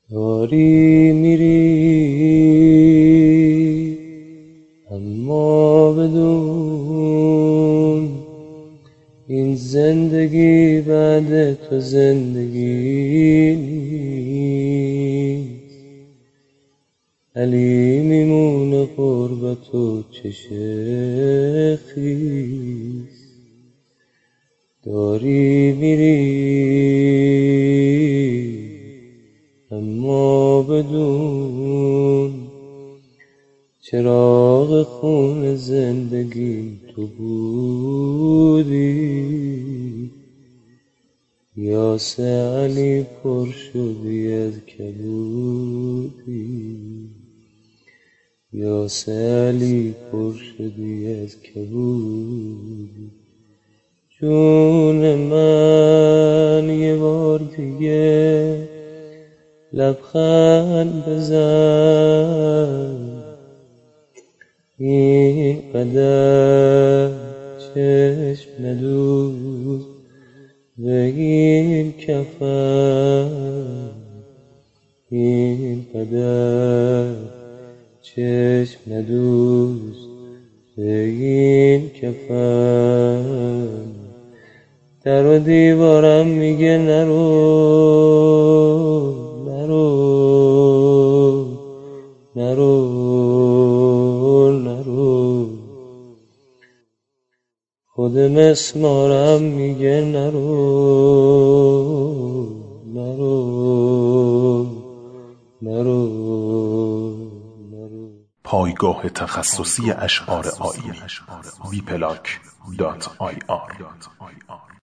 داری میری اما بدون این زندگی بعد تو زندگی نیست. علی میمونه قربت و چش خیس. داری میری اما بدون چراغ خون زندگی تو بودی. یاس علی پر شدی از کبودی. یاس علی پر شدی از کبودی. جون من یه بار دیگه لبخند بزن. این قدر چشم ندوز به این کفن. این قدر چشم ندوز به این کفن. در و دیوارم میگه نرو نرو نرو نرو. خود مسمارم میگه نرو نرو نرو نرو. پایگاه تخصصی اشعار آیینی wplac.ir